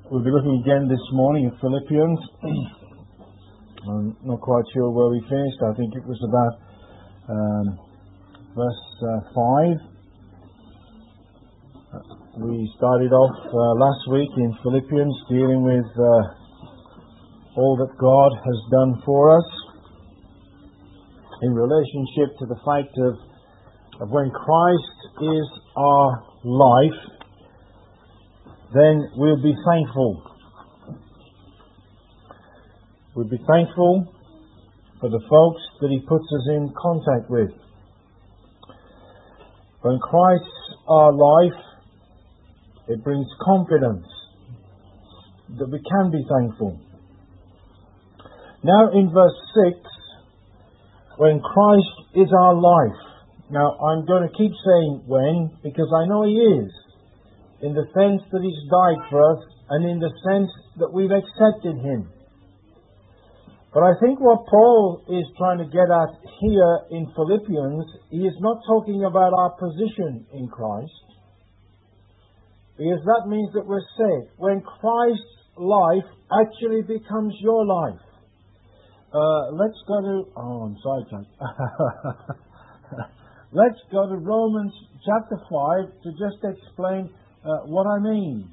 We'll be looking again this morning at Philippians. I'm not quite sure where we finished. I think it was about verse 5. We started off last week in Philippians dealing with all that God has done for us in relationship to the fact of when Christ is our life, then we'll be thankful. We'll be thankful for the folks that He puts us in contact with. When Christ's our life, it brings confidence that we can be thankful. Now in verse 6, when Christ is our life. Now I'm going to keep saying when, because I know He is. In the sense that He's died for us, and in the sense that we've accepted Him. But I think what Paul is trying to get at here in Philippians, he is not talking about our position in Christ, because that means that we're saved. When Christ's life actually becomes your life. Let's go to... I'm sorry, John. Let's go to Romans chapter 5 to just explain what I mean.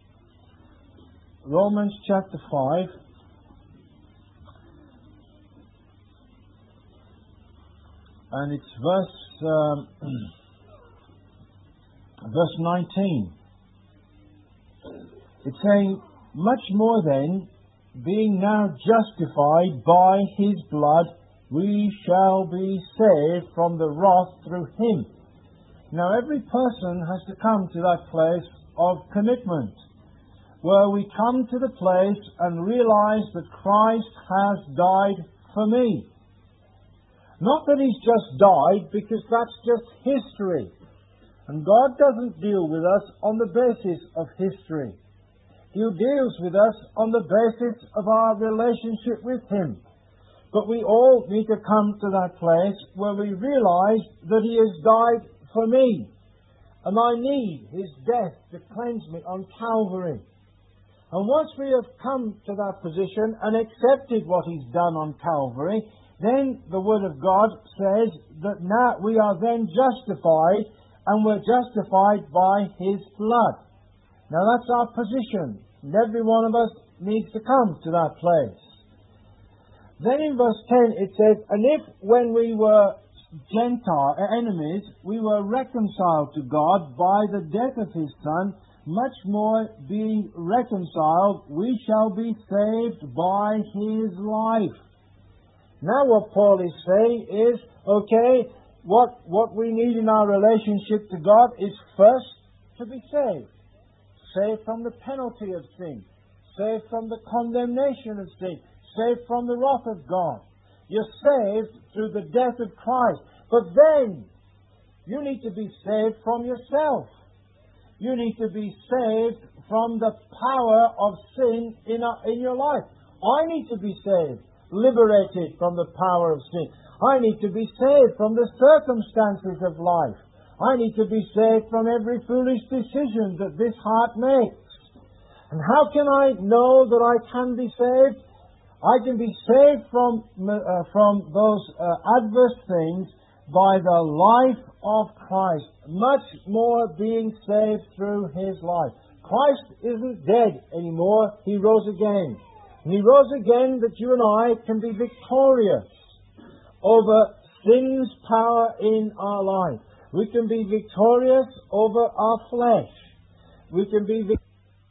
Romans chapter 5 and it's verse 19. It's saying, much more then, being now justified by His blood, we shall be saved from the wrath through Him. Now every person has to come to that place of commitment, where we come to the place and realize that Christ has died for me. Not that He's just died, because that's just history. And God doesn't deal with us on the basis of history. He deals with us on the basis of our relationship with Him. But we all need to come to that place where we realize that He has died for me, and I need His death to cleanse me on Calvary. And once we have come to that position and accepted what He's done on Calvary, then the Word of God says that now we are then justified, and we're justified by His blood. Now that's our position, and every one of us needs to come to that place. Then in verse 10 it says, and if when we were Gentile enemies, we were reconciled to God by the death of His Son, much more being reconciled, we shall be saved by His life. Now what Paul is saying is, okay, what we need in our relationship to God is first to be saved. Saved from the penalty of sin. Saved from the condemnation of sin. Saved from the wrath of God. You're saved through the death of Christ. But then, you need to be saved from yourself. You need to be saved from the power of sin in your life. I need to be saved, liberated from the power of sin. I need to be saved from the circumstances of life. I need to be saved from every foolish decision that this heart makes. And how can I know that I can be saved? I can be saved from those adverse things by the life of Christ, much more being saved through His life. Christ isn't dead anymore, He rose again. And He rose again that you and I can be victorious over sin's power in our life. We can be victorious over our flesh. We can be victorious.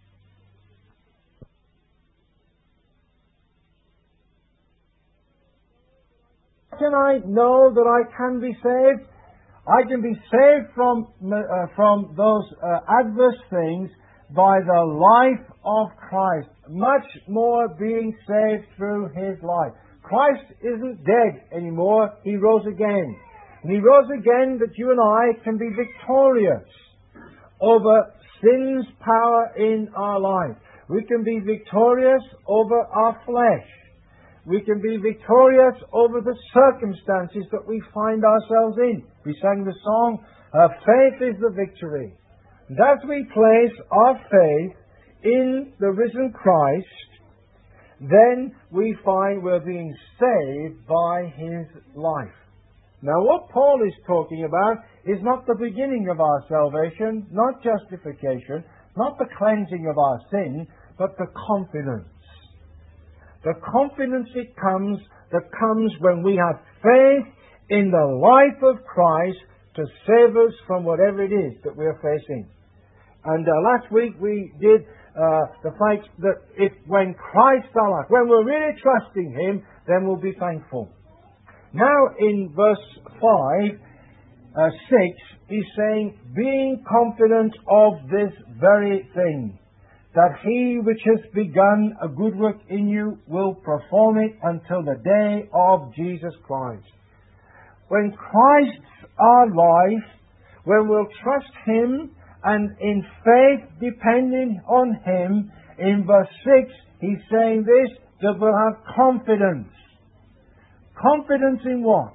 Can I know that I can be saved? I can be saved from those adverse things by the life of Christ, much more being saved through His life. Christ isn't dead anymore, He rose again. And He rose again that you and I can be victorious over sin's power in our life. We can be victorious over our flesh. We can be victorious over the circumstances that we find ourselves in. We sang the song, faith is the victory. And as we place our faith in the risen Christ, then we find we're being saved by His life. Now, what Paul is talking about is not the beginning of our salvation, not justification, not the cleansing of our sin, but the confidence. The confidence that comes when we have faith in the life of Christ to save us from whatever it is that we are facing. And last week we did the fact that when Christ our life, when we're really trusting Him, then we'll be thankful. Now in verse 6, he's saying, being confident of this very thing, that He which has begun a good work in you will perform it until the day of Jesus Christ. When Christ's our life, when we'll trust Him and in faith depending on Him, in verse 6 he's saying this, that we'll have confidence. Confidence in what?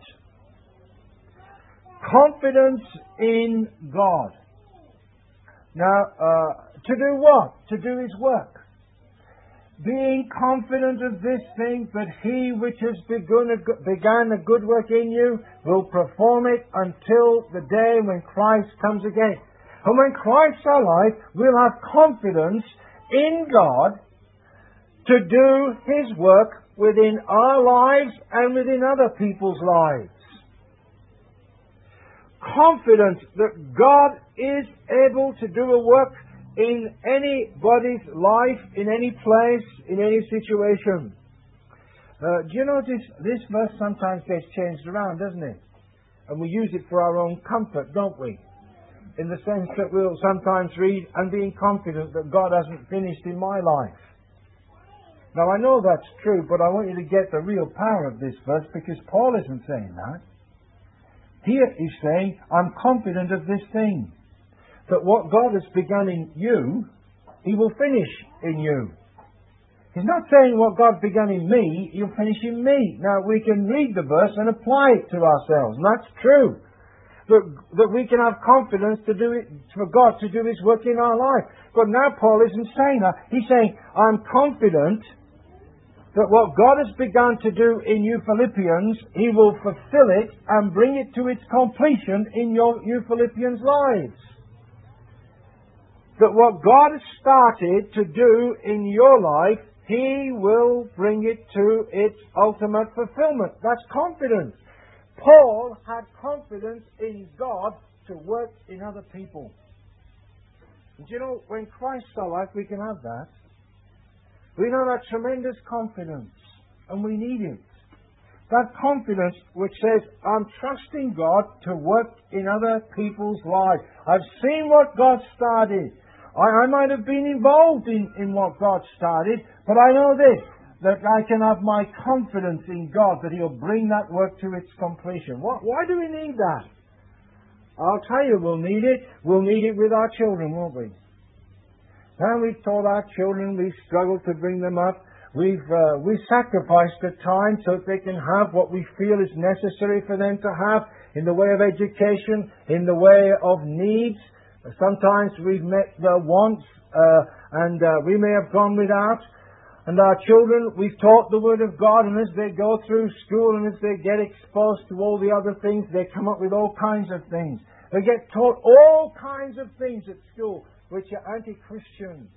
Confidence in God. Now, to do what? To do His work. Being confident of this thing, that He which has began a good work in you will perform it until the day when Christ comes again. And when Christ's our life, we'll have confidence in God to do His work within our lives and within other people's lives. Confidence that God is able to do a work in anybody's life, in any place, in any situation. Do you notice this verse sometimes gets changed around, doesn't it? And we use it for our own comfort, don't we? In the sense that we'll sometimes read, and being confident that God hasn't finished in my life. Now I know that's true, but I want you to get the real power of this verse, because Paul isn't saying that. Here he's saying, I'm confident of this thing, that what God has begun in you, He will finish in you. He's not saying what God began in me, He'll finish in me. Now we can read the verse and apply it to ourselves, and that's true. That we can have confidence to do it, for God to do His work in our life. But now Paul isn't saying that. He's saying, I'm confident that what God has begun to do in you Philippians, He will fulfill it and bring it to its completion in you Philippians' lives. That what God has started to do in your life, He will bring it to its ultimate fulfillment. That's confidence. Paul had confidence in God to work in other people. And you know, when Christ's our life, we can have that. We know that tremendous confidence, and we need it. That confidence which says, I'm trusting God to work in other people's lives. I've seen what God started. I might have been involved in what God started, but I know this, that I can have my confidence in God that He'll bring that work to its completion. Why do we need that? I'll tell you, we'll need it. We'll need it with our children, won't we? And we've taught our children, we've struggled to bring them up. We've sacrificed the time so that they can have what we feel is necessary for them to have in the way of education, in the way of needs. Sometimes we've met their wants and we may have gone without. And our children, we've taught the Word of God, and as they go through school and as they get exposed to all the other things, they come up with all kinds of things. They get taught all kinds of things at school which are anti-Christian.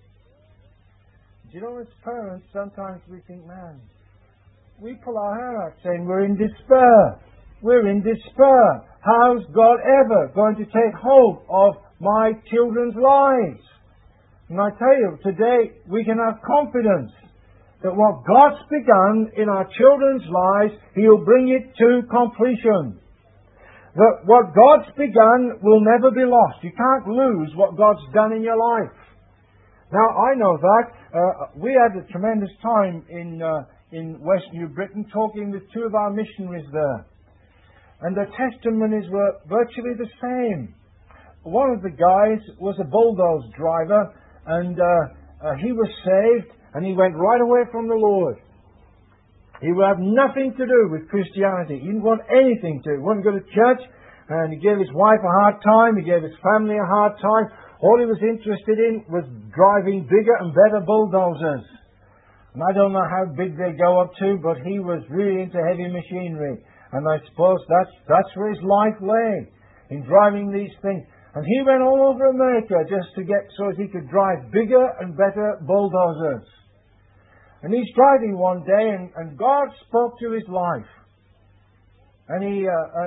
Do you know, as parents, sometimes we think, man, we pull our hair out saying we're in despair. We're in despair. How's God ever going to take hold of my children's lives? And I tell you, today we can have confidence that what God's begun in our children's lives, He'll bring it to completion. That what God's begun will never be lost. You can't lose what God's done in your life. Now, I know that. We had a tremendous time in West New Britain talking with two of our missionaries there. And their testimonies were virtually the same. One of the guys was a bulldoze driver, and he was saved, and he went right away from the Lord. He would have nothing to do with Christianity. He didn't want anything to. He wouldn't go to church, and he gave his wife a hard time. He gave his family a hard time. All he was interested in was driving bigger and better bulldozers. And I don't know how big they go up to, but he was really into heavy machinery. And I suppose that's where his life lay, in driving these things. And he went all over America just to get so he could drive bigger and better bulldozers. And he's driving one day, and God spoke to his life. And he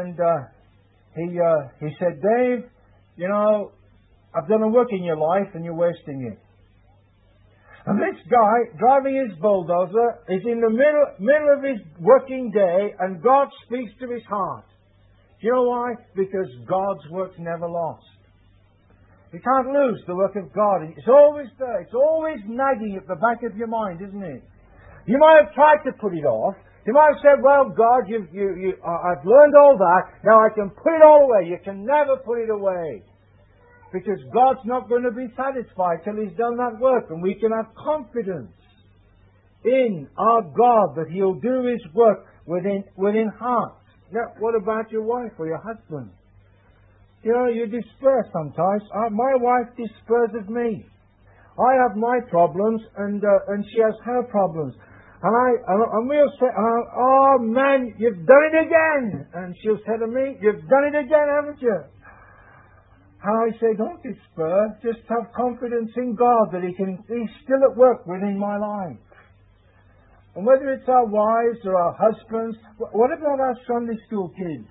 said, Dave, you know, I've done a work in your life and you're wasting it. And this guy, driving his bulldozer, is in the middle of his working day, and God speaks to his heart. Do you know why? Because God's work's never lost. You can't lose the work of God. It's always there. It's always nagging at the back of your mind, isn't it? You might have tried to put it off. You might have said, well, God, I've learned all that. Now I can put it all away. You can never put it away. Because God's not going to be satisfied till He's done that work. And we can have confidence in our God that He'll do His work within hearts. Now, what about your wife or your husband? You know, you despair sometimes. My wife despairs of me. I have my problems, and she has her problems. And we'll say, oh man, you've done it again. And she'll say to me, you've done it again, haven't you? And I say, don't despair. Just have confidence in God that He's still at work within my life. And whether it's our wives or our husbands, what about our Sunday school kids?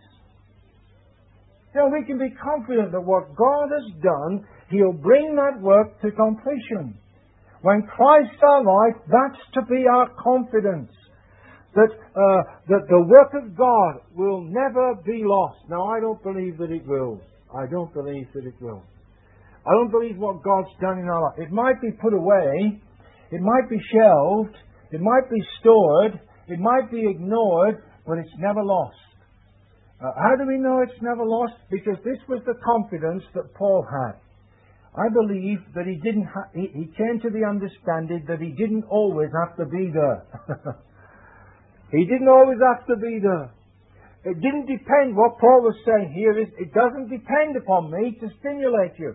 You know, we can be confident that what God has done, He'll bring that work to completion. When Christ's our life, that's to be our confidence. That the work of God will never be lost. Now, I don't believe that it will. I don't believe that it will. I don't believe what God's done in our life. It might be put away. It might be shelved. It might be stored. It might be ignored. But it's never lost. How do we know it's never lost? Because this was the confidence that Paul had. I believe that he came to the understanding that he didn't always have to be there. He didn't always have to be there. It didn't depend, what Paul was saying here is, it doesn't depend upon me to stimulate you.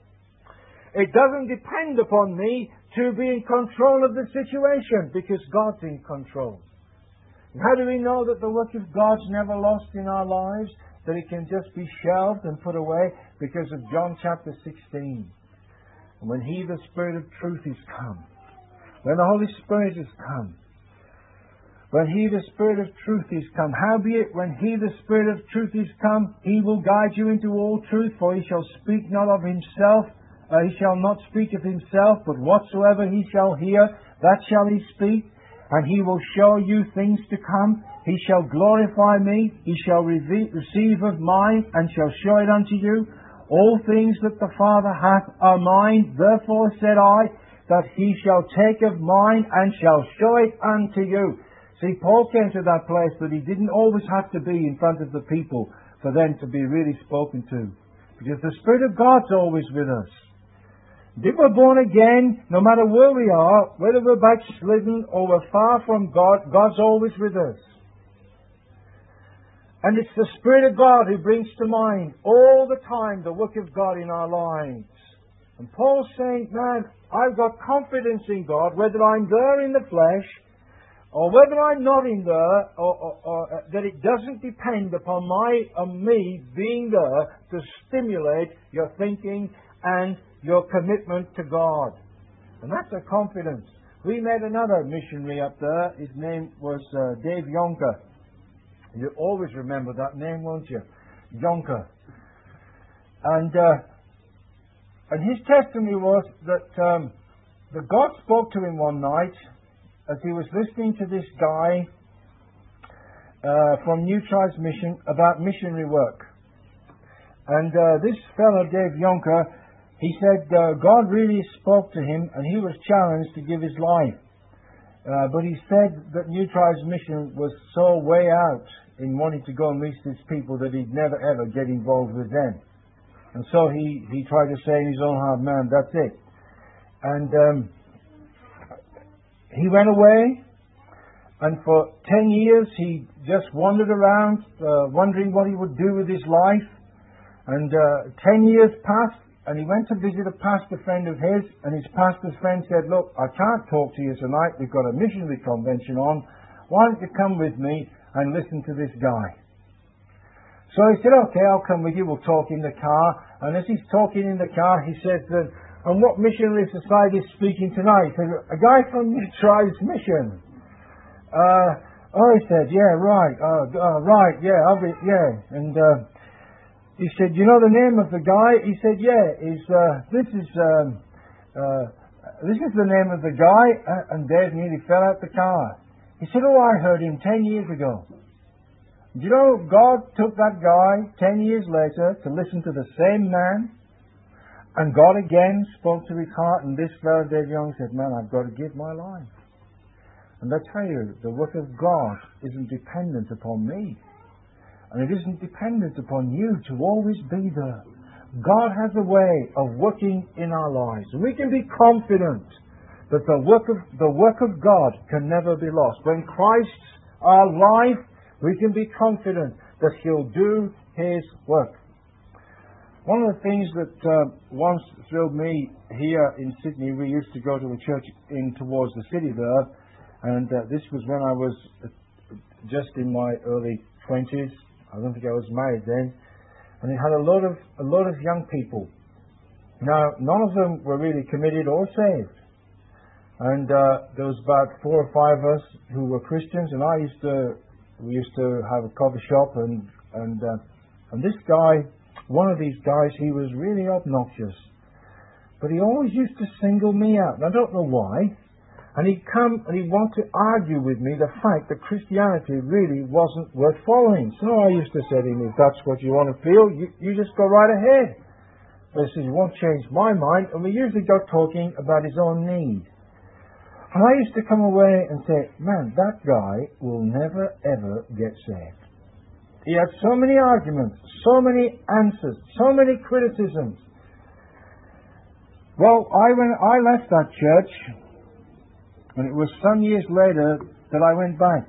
It doesn't depend upon me to be in control of the situation, because God's in control. And how do we know that the work of God's never lost in our lives? That it can just be shelved and put away? Because of John chapter 16. And when He, the Spirit of truth, is come, when the Holy Spirit is come, when He, the Spirit of truth, is come, howbeit, when He, the Spirit of truth, is come, He will guide you into all truth, for He shall speak not of Himself, He shall not speak of Himself, but whatsoever He shall hear, that shall He speak, and He will show you things to come. He shall glorify me, He shall receive of mine, and shall show it unto you. All things that the Father hath are mine, therefore said I, that He shall take of mine, and shall show it unto you. See, Paul came to that place that he didn't always have to be in front of the people for them to be really spoken to. Because the Spirit of God's always with us. If we're born again, no matter where we are, whether we're backslidden or we're far from God, God's always with us. And it's the Spirit of God who brings to mind all the time the work of God in our lives. And Paul's saying, man, I've got confidence in God, whether I'm there in the flesh, or whether I'm not in there, or that it doesn't depend upon me being there to stimulate your thinking and your commitment to God. And that's a confidence. We met another missionary up there. His name was Dave Yonker. You always remember that name, won't you? Yonker. And his testimony was that God spoke to him one night as he was listening to this guy from New Tribes Mission about missionary work. And this fellow, Dave Yonker, he said God really spoke to him and he was challenged to give his life. But he said that New Tribes Mission was so way out in wanting to go and reach these people that he'd never ever get involved with them. And so he tried to say in his own heart, man, that's it. And he went away, and for 10 years he just wandered around, wondering what he would do with his life. And 10 years passed, and he went to visit a pastor friend of his, and his pastor's friend said, "Look, I can't talk to you tonight. We've got a missionary convention on. Why don't you come with me and listen to this guy?" So he said, "Okay, I'll come with you. We'll talk in the car." And as he's talking in the car, he said, "And what missionary society is speaking tonight?" He said, "A guy from New Tribes Mission." He said, "Yeah, right. Right, yeah, And he said, "You know the name of the guy?" He said, "Yeah, this is the name of the guy." And Dave nearly fell out the car. He said, "Oh, I heard him 10 years ago." Do you know, God took that guy 10 years later to listen to the same man, and God again spoke to his heart, and this fellow, Dave Young, said, "Man, I've got to give my life." And I tell you, the work of God isn't dependent upon me. And it isn't dependent upon you to always be there. God has a way of working in our lives. And we can be confident that the work of God can never be lost. When Christ's our life, we can be confident that He'll do His work. One of the things that once thrilled me here in Sydney, we used to go to a church in towards the city there, and this was when I was just in my early 20s. I don't think I was married then, and it had a lot of young people. Now, none of them were really committed or saved, and there was about 4 or 5 of us who were Christians, and we used to have a coffee shop, and this guy, one of these guys, he was really obnoxious, but he always used to single me out, and I don't know why. And he'd come and he'd want to argue with me the fact that Christianity really wasn't worth following. So I used to say to him, "If that's what you want to feel, you just go right ahead." But he says, "You won't change my mind." And we usually got talking about his own need. And I used to come away and say, "Man, that guy will never ever get saved." He had so many arguments, so many answers, so many criticisms. Well, when I left that church, and it was some years later that I went back.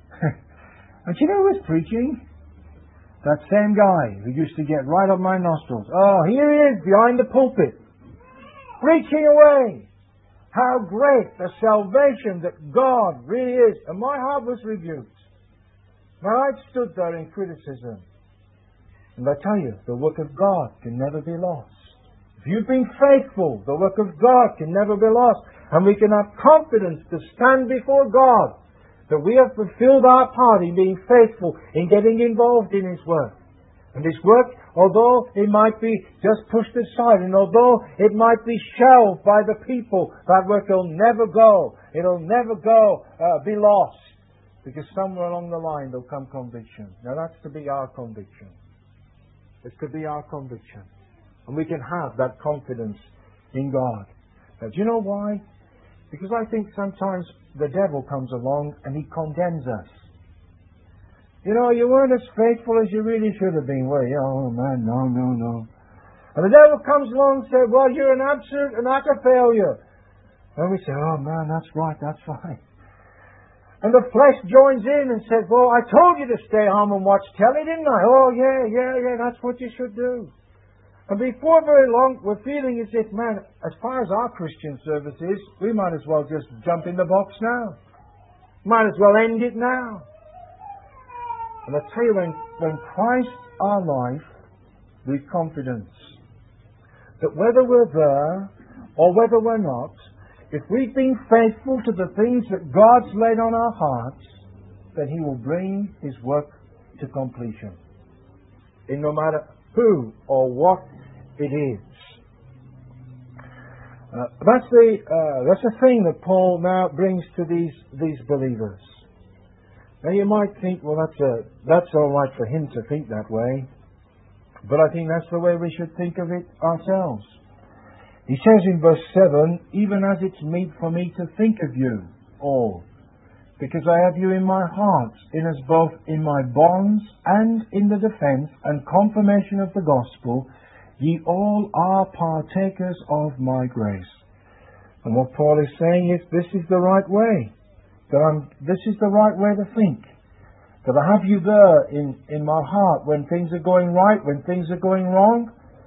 And you know who was preaching? That same guy who used to get right up my nostrils. Oh, here he is behind the pulpit, preaching away how great the salvation that God really is. And my heart was rebuked. Now I stood there in criticism. And I tell you, the work of God can never be lost. If you've been faithful, the work of God can never be lost. And we can have confidence to stand before God that we have fulfilled our part in being faithful, in getting involved in His work. And His work, although it might be just pushed aside, and although it might be shelved by the people, that work will never go. It'll never be lost. Because somewhere along the line there'll come conviction. Now that's to be our conviction. It's to be our conviction. And we can have that confidence in God. Now, do you know why? Because I think sometimes the devil comes along and he condemns us. You know, you weren't as faithful as you really should have been, were you? Oh man, no. And the devil comes along and says, "Well, you're an absolute and utter failure." And we say, "Oh man, that's right. And the flesh joins in and says, "Well, I told you to stay home and watch telly, didn't I? Oh yeah, that's what you should do." And before very long, we're feeling as if, man, as far as our Christian service is, we might as well just jump in the box now. Might as well end it now. And I tell you, when Christ our life, with confidence, that whether we're there or whether we're not, if we've been faithful to the things that God's laid on our hearts, then He will bring His work to completion. In no matter who or what it is. That's the thing that Paul now brings to these believers. Now you might think, well, that's all right for him to think that way, but I think that's the way we should think of it ourselves. He says in verse 7, "Even as it's meet for me to think of you all, because I have you in my heart, inasmuch both in my bonds and in the defense and confirmation of the gospel, ye all are partakers of my grace." And what Paul is saying is, this is the right way. This is the right way to think. That I have you there in my heart when things are going right, when things are going wrong.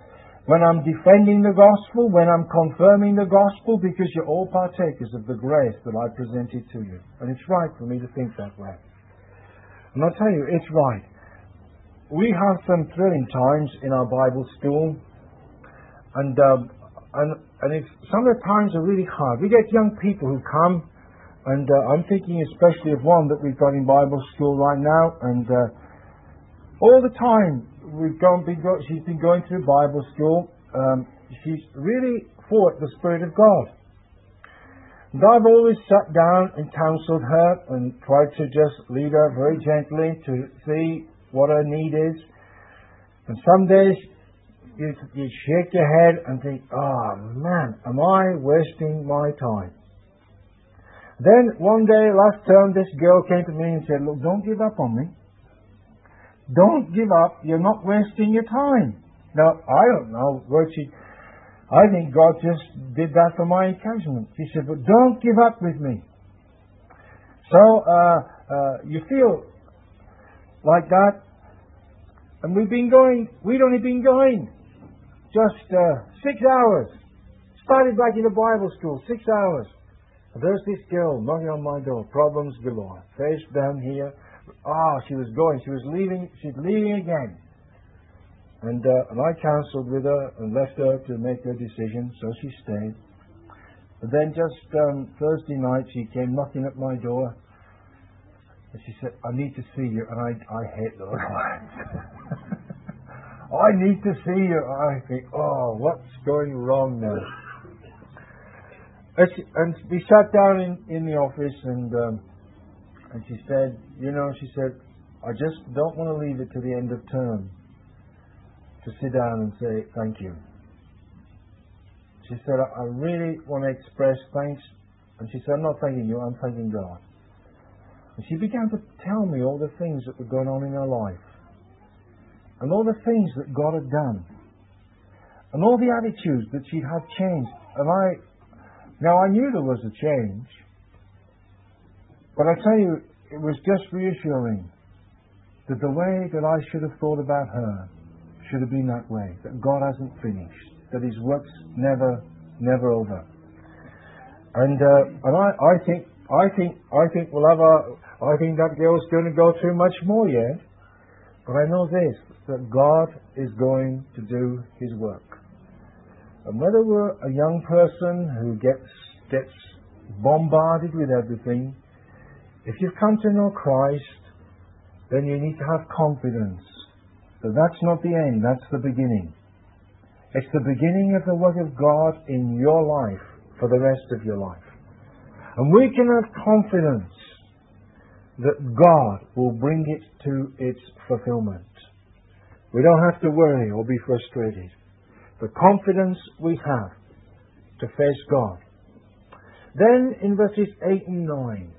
when I'm defending the gospel, when I'm confirming the gospel, because you're all partakers of the grace that I presented to you. And it's right for me to think that way. And I'll tell you, it's right. We have some thrilling times in our Bible school, and it's, some of the times are really hard. We get young people who come, and I'm thinking especially of one that we've got in Bible school right now, and all the time she's been going through Bible school. She's really fought the Spirit of God. And I've always sat down and counseled her and tried to just lead her very gently to see what her need is. And some days you shake your head and think, oh man, am I wasting my time? Then one day last term this girl came to me and said, look, don't give up on me. Don't give up. You're not wasting your time. Now, I don't know what I think God just did that for my encouragement. She said, but don't give up with me. So, you feel like that. And we'd only been going just 6 hours. Started back in the Bible school, 6 hours. And there's this girl knocking on my door, problems galore. Face down here. She was leaving, she's leaving again. And I counseled with her and left her to make her decision, so she stayed. But then just Thursday night she came knocking at my door and she said, I need to see you. And I hate those words. I need to see you. I think, what's going wrong now? And we sat down in the office and she said, I just don't want to leave it to the end of term to sit down and say thank you. She said, I really want to express thanks. And she said, I'm not thanking you, I'm thanking God. And she began to tell me all the things that were going on in her life. And all the things that God had done. And all the attitudes that she had changed. And I knew there was a change. But I tell you, it was just reassuring that the way that I should have thought about her should have been that way. That God hasn't finished. That His work's never over. And I think that girl's going to go through much more yet. But I know this, that God is going to do His work. And whether we're a young person who gets bombarded with everything, if you've come to know Christ, then you need to have confidence that that's not the end, that's the beginning. It's the beginning of the work of God in your life for the rest of your life. And we can have confidence that God will bring it to its fulfillment. We don't have to worry or be frustrated. The confidence we have to face God. Then in verses 8 and 9,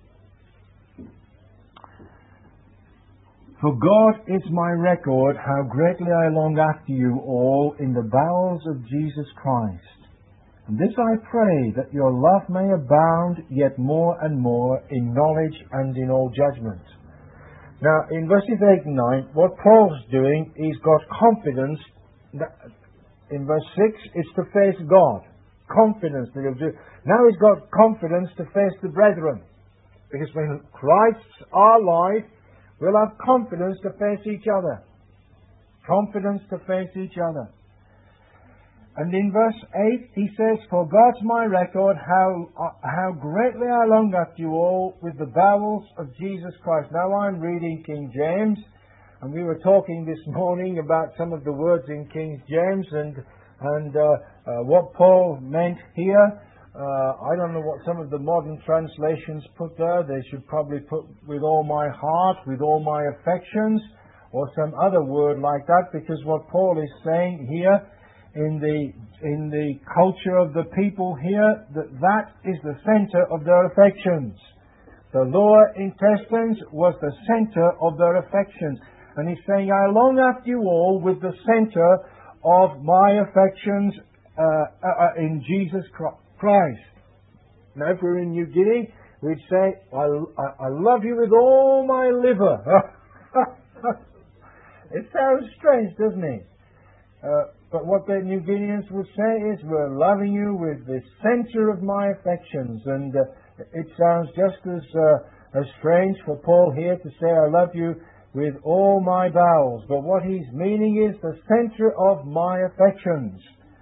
for God is my record, how greatly I long after you all in the bowels of Jesus Christ. And this I pray, that your love may abound yet more and more in knowledge and in all judgment. Now, in verses 8 and 9, what Paul's doing, he's got confidence. In verse 6, it's to face God. Confidence that he'll do. Now he's got confidence to face the brethren. Because when Christ's our life, we'll have confidence to face each other. Confidence to face each other. And in verse 8 he says, for God's my record, how greatly I long after you all with the bowels of Jesus Christ. Now I'm reading King James, and we were talking this morning about some of the words in King James and what Paul meant here. I don't know what some of the modern translations put there. They should probably put with all my heart, with all my affections, or some other word like that, because what Paul is saying here in the culture of the people here, that is the center of their affections. The lower intestines was the center of their affections. And he's saying, I long after you all with the center of my affections in Jesus Christ. Now, if we're in New Guinea, we'd say, I love you with all my liver. It sounds strange, doesn't it? But what the New Guineans would say is, we're loving you with the centre of my affections. And it sounds just as strange for Paul here to say, I love you with all my bowels. But what he's meaning is the centre of my affections.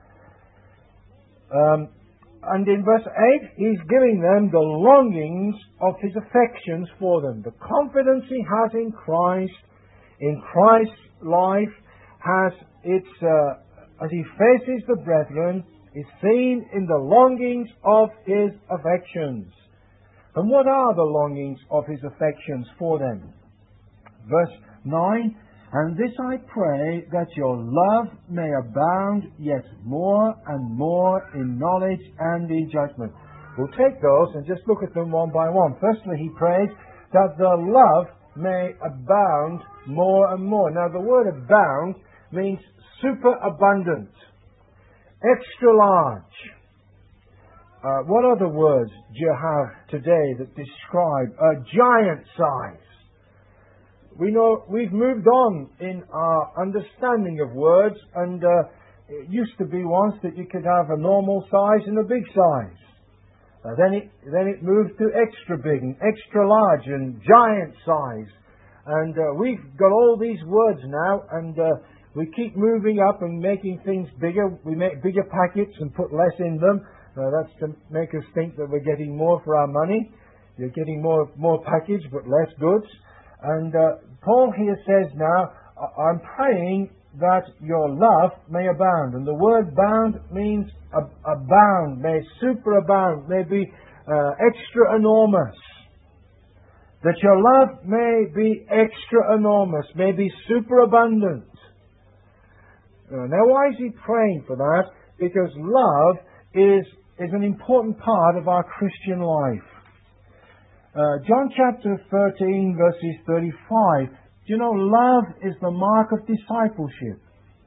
And in verse 8, he's giving them the longings of his affections for them. The confidence he has in Christ's life, has its, as he faces the brethren, is seen in the longings of his affections. And what are the longings of his affections for them? Verse 9, and this I pray, that your love may abound yet more and more in knowledge and in judgment. We'll take those and just look at them one by one. Firstly, he prays that the love may abound more and more. Now, the word abound means superabundant, extra large. What other words do you have today that describe a giant size? We know we've moved on in our understanding of words, and it used to be once that you could have a normal size and a big size. Then it moved to extra big and extra large and giant size. And we've got all these words now, and we keep moving up and making things bigger. We make bigger packets and put less in them. That's to make us think that we're getting more for our money. You're getting more package but less goods. And Paul here says now, I'm praying that your love may abound. And the word bound means abound, may superabound, may be extra enormous. That your love may be extra enormous, may be superabundant. Now why is he praying for that? Because love is an important part of our Christian life. John chapter 13 verses 35. Do you know, love is the mark of discipleship.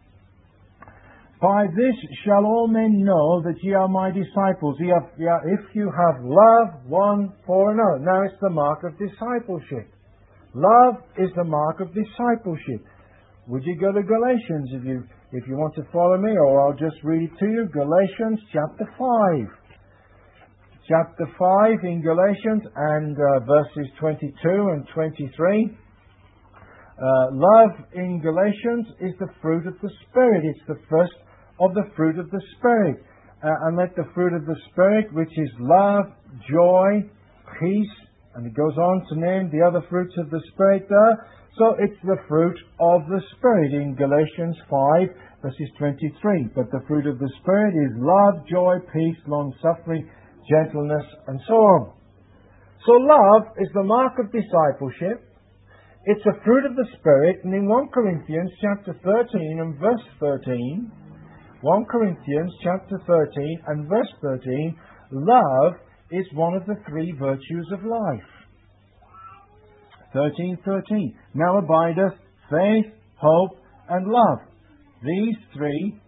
By this shall all men know that ye are my disciples, if you have love one for another. Now it's the mark of discipleship. Love is the mark of discipleship. Would you go to Galatians if you want to follow me, or I'll just read it to you. Galatians chapter 5. Chapter 5 in Galatians, and verses 22 and 23. Love in Galatians is the fruit of the Spirit. It's the first of the fruit of the Spirit. And let the fruit of the Spirit, which is love, joy, peace, and it goes on to name the other fruits of the Spirit there. So it's the fruit of the Spirit in Galatians 5 verses 23. But the fruit of the Spirit is love, joy, peace, long-suffering, gentleness, and so on. So love is the mark of discipleship. It's a fruit of the Spirit. And in 1 Corinthians chapter 13 and verse 13, 1 Corinthians chapter 13 and verse 13, love is one of the three virtues of life. 13:13. Now abideth faith, hope, and love. These three,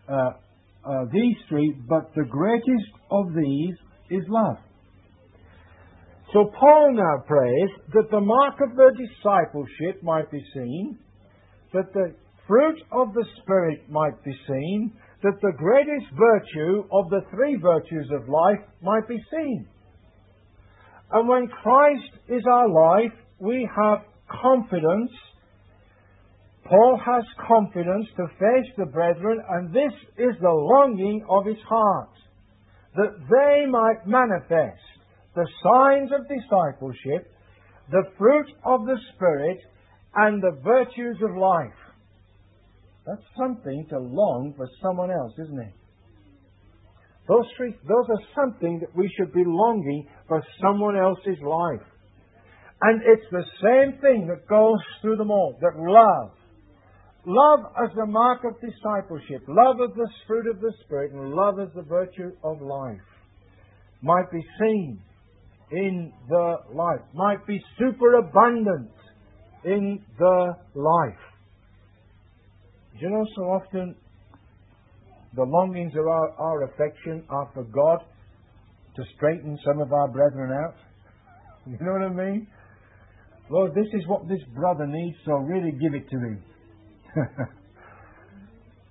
but the greatest of these is love. So Paul now prays that the mark of their discipleship might be seen, that the fruit of the Spirit might be seen, that the greatest virtue of the three virtues of life might be seen. And when Christ is our life, we have confidence. Paul has confidence to face the brethren, and this is the longing of his heart, that they might manifest the signs of discipleship, the fruit of the Spirit, and the virtues of life. That's something to long for someone else, isn't it? Those are something that we should be longing for someone else's life. And it's the same thing that goes through them all, that love. Love as the mark of discipleship, love as the fruit of the Spirit, and love as the virtue of life might be seen in the life, might be superabundant in the life. Do you know, so often the longings of our affection are for God to straighten some of our brethren out? You know what I mean? Lord, this is what this brother needs, so really give it to him.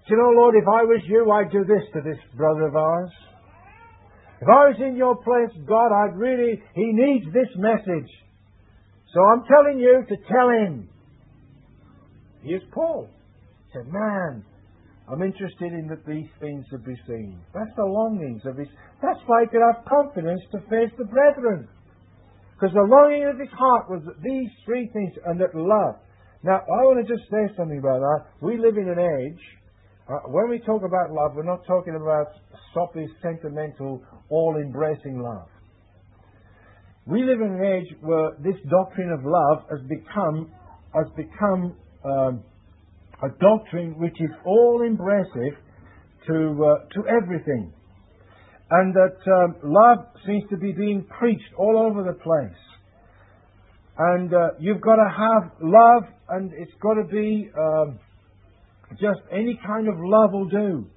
Do you know, Lord, if I was you, I'd do this to this brother of ours. If I was in your place, God, he needs this message. So I'm telling you to tell him. Here's Paul. He said, man, I'm interested in that these things should be seen. That's the longings of his. That's why he could have confidence to face the brethren. Because the longing of his heart was that these three things, and that love. Now, I want to just say something about that. We live in an age, when we talk about love, we're not talking about soppy, sentimental, all-embracing love. We live in an age where this doctrine of love has become a doctrine which is all-embracive to everything. And that love seems to be being preached all over the place. And you've got to have love, and it's got to be just any kind of love will do.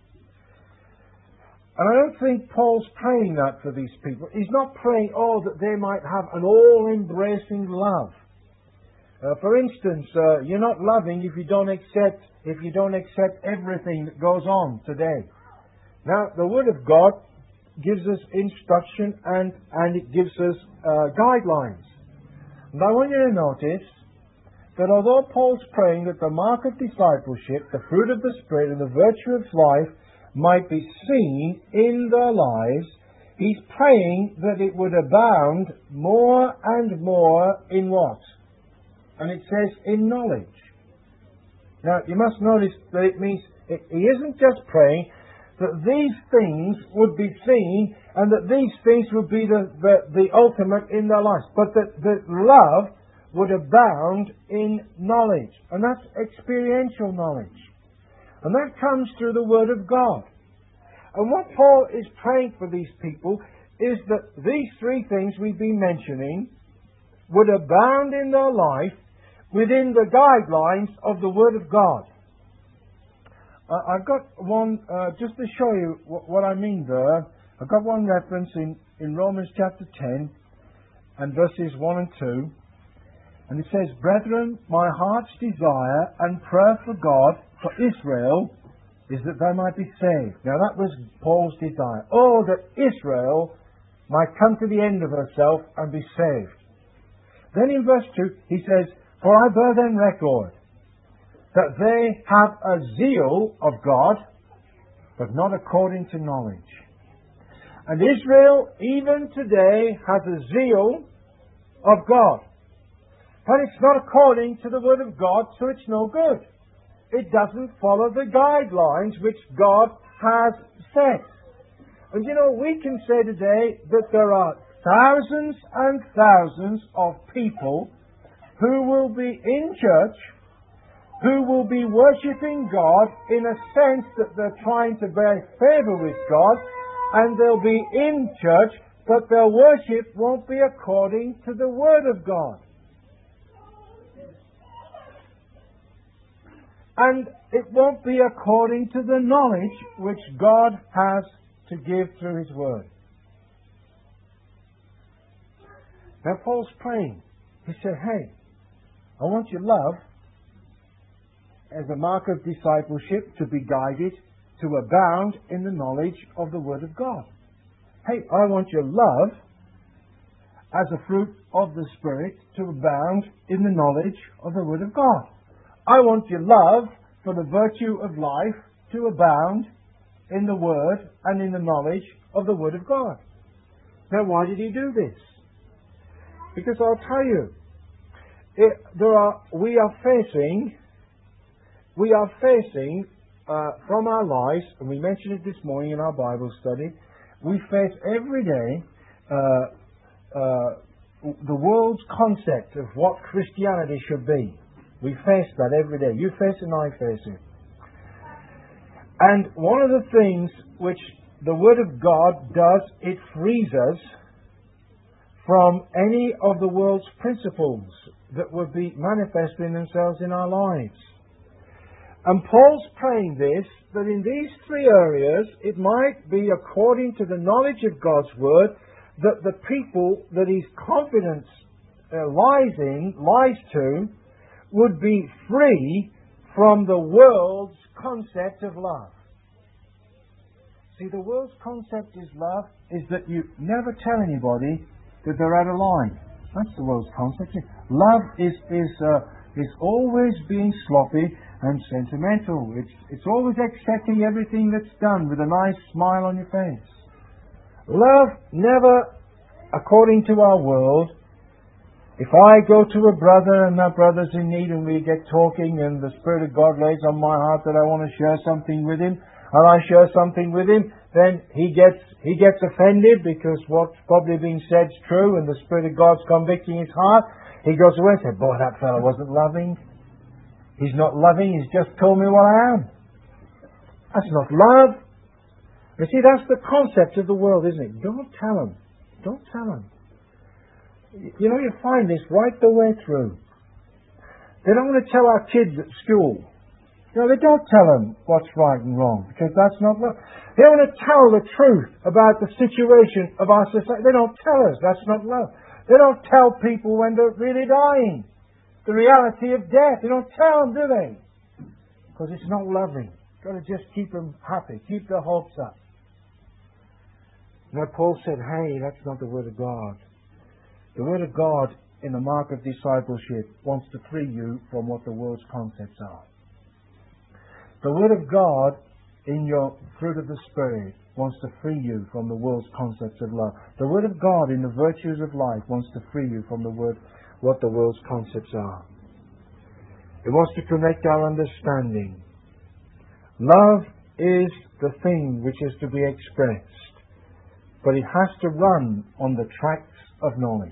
And I don't think Paul's praying that for these people. He's not praying, that they might have an all-embracing love. For instance, you're not loving if you don't accept everything that goes on today. Now, the Word of God gives us instruction and it gives us guidelines. And I want you to notice that although Paul's praying that the mark of discipleship, the fruit of the Spirit, and the virtue of life might be seen in their lives, he's praying that it would abound more and more in what? And it says in knowledge. Now, you must notice that it means he isn't just praying that these things would be seen and that these things would be the ultimate in their lives, but that love would abound in knowledge. And that's experiential knowledge. And that comes through the Word of God. And what Paul is praying for these people is that these three things we've been mentioning would abound in their life within the guidelines of the Word of God. I've got one, just to show you what I mean there, I've got one reference in Romans chapter 10 and verses 1 and 2. And it says, Brethren, my heart's desire and prayer for God, for Israel, is that they might be saved. Now that was Paul's desire. Oh, that Israel might come to the end of herself and be saved. Then in verse 2, he says, For I bear them record that they have a zeal of God, but not according to knowledge. And Israel, even today, has a zeal of God. But it's not according to the Word of God, so it's no good. It doesn't follow the guidelines which God has set. And you know, we can say today that there are thousands and thousands of people who will be in church, who will be worshipping God in a sense that they're trying to bear favour with God, and they'll be in church, but their worship won't be according to the Word of God. And it won't be according to the knowledge which God has to give through His Word. Now Paul's praying. He said, hey, I want your love as a mark of discipleship to be guided, to abound in the knowledge of the Word of God. Hey, I want your love as a fruit of the Spirit to abound in the knowledge of the Word of God. I want your love for the virtue of life to abound in the Word and in the knowledge of the Word of God. Now, why did he do this? Because I'll tell you, we are facing from our lives, and we mentioned it this morning in our Bible study, we face every day the world's concept of what Christianity should be. We face that every day. You face it and I face it. And one of the things which the Word of God does, it frees us from any of the world's principles that would be manifesting themselves in our lives. And Paul's praying this, that in these three areas, it might be according to the knowledge of God's Word, that the people that his confidence lies to, would be free from the world's concept of love. See, the world's concept is love is that you never tell anybody that they're out of line. That's the world's concept. Love is always being sloppy and sentimental. It's always accepting everything that's done with a nice smile on your face. Love never, according to our world, if I go to a brother and that brother's in need and we get talking and the Spirit of God lays on my heart that I want to share something with him, and I share something with him, then he gets offended because what's probably being said is true and the Spirit of God's convicting his heart. He goes away and says, boy, that fellow wasn't loving. He's not loving, he's just told me what I am. That's not love. You see, that's the concept of the world, isn't it? Don't tell him. Don't tell him. You know, you find this right the way through. They don't want to tell our kids at school. You know, they don't tell them what's right and wrong, because that's not love. They want to tell the truth about the situation of our society. They don't tell us. That's not love. They don't tell people when they're really dying. The reality of death. They don't tell them, do they? Because it's not loving. You've got to just keep them happy. Keep their hopes up. Now, Paul said, hey, that's not the Word of God. The Word of God, in the mark of discipleship, wants to free you from what the world's concepts are. The Word of God, in your fruit of the Spirit, wants to free you from the world's concepts of love. The Word of God, in the virtues of life, wants to free you from what the world's concepts are. It wants to correct our understanding. Love is the thing which is to be expressed, but it has to run on the tracks of knowledge.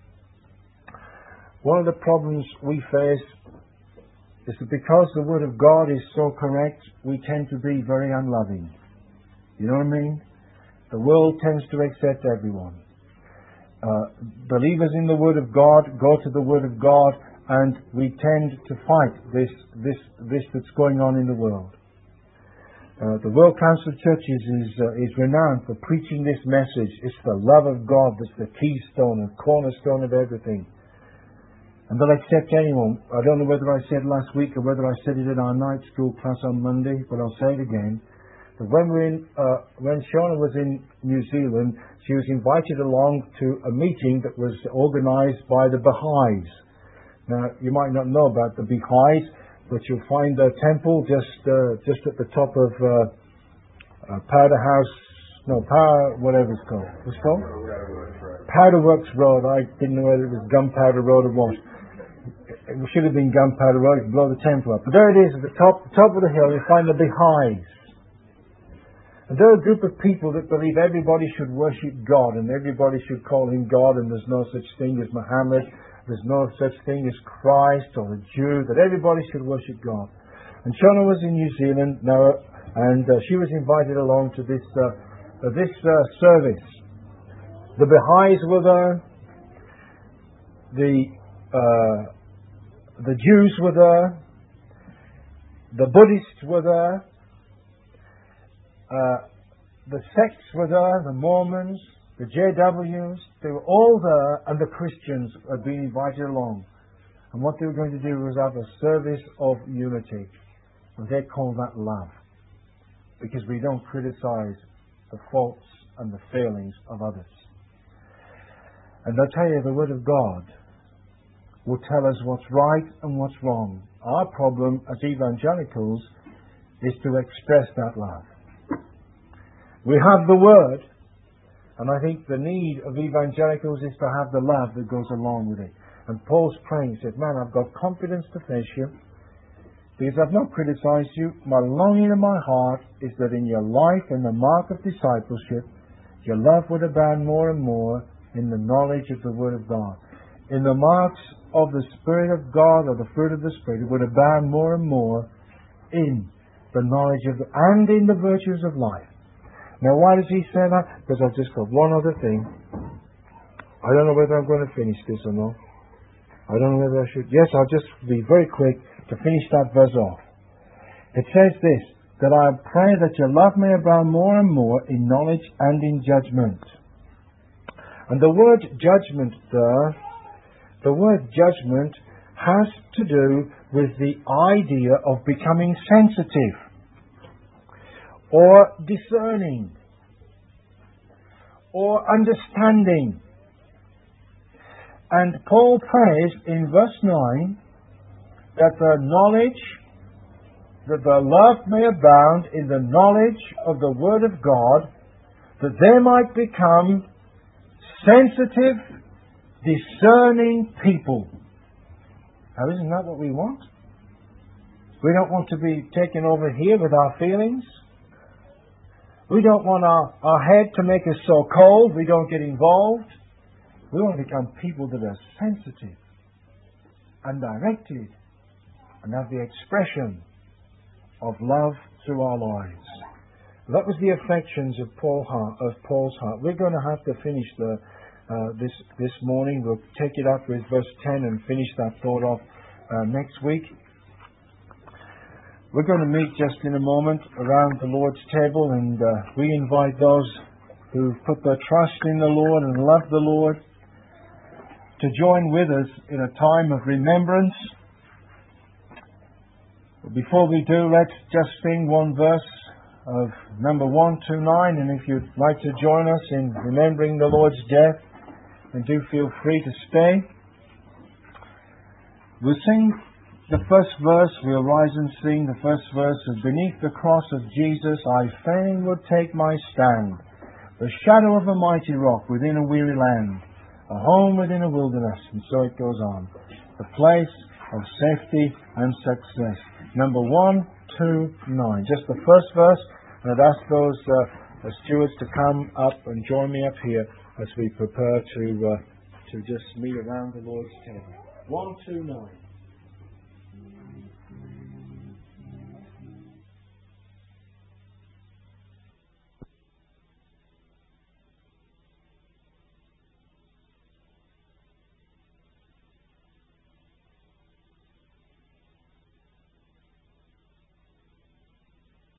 One of the problems we face is that because the Word of God is so correct, we tend to be very unloving. You know what I mean? The world tends to accept everyone. Believers in the Word of God go to the Word of God, and we tend to fight this that's going on in the world. The World Council of Churches is renowned for preaching this message. It's the love of God that's the keystone and cornerstone of everything. And they'll accept anyone. I don't know whether I said last week or whether I said it in our night school class on Monday, but I'll say it again. That when Shona was in New Zealand, she was invited along to a meeting that was organised by the Baha'is. Now, you might not know about the Baha'is, but you'll find their temple just at the top of whatever it's called. What's it called? Powder Works Road. I didn't know whether it was Gunpowder Road or what. It should have been Gunpowder Road. Blow the temple up. But there it is, at the top of the hill. You find the Baha'is. And they're a group of people that believe everybody should worship God and everybody should call him God, and there's no such thing as Muhammad. There's no such thing as Christ or a Jew, that everybody should worship God. And Shona was in New Zealand now, and she was invited along to this service. The Baha'is were there. The Jews were there. The Buddhists were there. The sects were there, the Mormons, the JWs, they were all there, and the Christians had been invited along. And what they were going to do was have a service of unity. And they call that love. Because we don't criticize the faults and the failings of others. And I tell you, the Word of God will tell us what's right and what's wrong. Our problem as evangelicals is to express that love. We have the Word, and I think the need of evangelicals is to have the love that goes along with it. And Paul's praying, he said, man, I've got confidence to face you, because I've not criticized you. My longing in my heart is that in your life, in the mark of discipleship, your love would abound more and more in the knowledge of the Word of God. In the marks of the Spirit of God, or the fruit of the Spirit, it would abound more and more in the knowledge of and in the virtues of life. Now, why does he say that? Because I've just got one other thing. I don't know whether I'm going to finish this or not. I don't know whether I should. Yes, I'll just be very quick to finish that verse off. It says this, that I pray that your love may abound more and more in knowledge and in judgment. And the word judgment there, the word judgment has to do with the idea of becoming sensitive or discerning or understanding. And Paul prays in verse 9 that the love may abound in the knowledge of the Word of God, that they might become sensitive, discerning people. Now, isn't that what we want? We don't want to be taken over here with our feelings. We don't want our head to make us so cold we don't get involved. We want to become people that are sensitive and directed and have the expression of love through our lives. That was the affections of Paul's heart. We're going to have to finish this morning. We'll take it up with verse 10 and finish that thought off next week. We're going to meet just in a moment around the Lord's table, and we invite those who've put their trust in the Lord and love the Lord to join with us in a time of remembrance. But before we do, let's just sing one verse of number 129, and if you'd like to join us in remembering the Lord's death, then do feel free to stay. We'll sing the first verse. We'll rise and sing the first verse of Beneath the Cross of Jesus, I fain would take my stand, the shadow of a mighty rock within a weary land, a home within a wilderness, and so it goes on. The place of safety and success. Number 129. Just the first verse, and I'd ask those stewards to come up and join me up here as we prepare to just meet around the Lord's table. 129.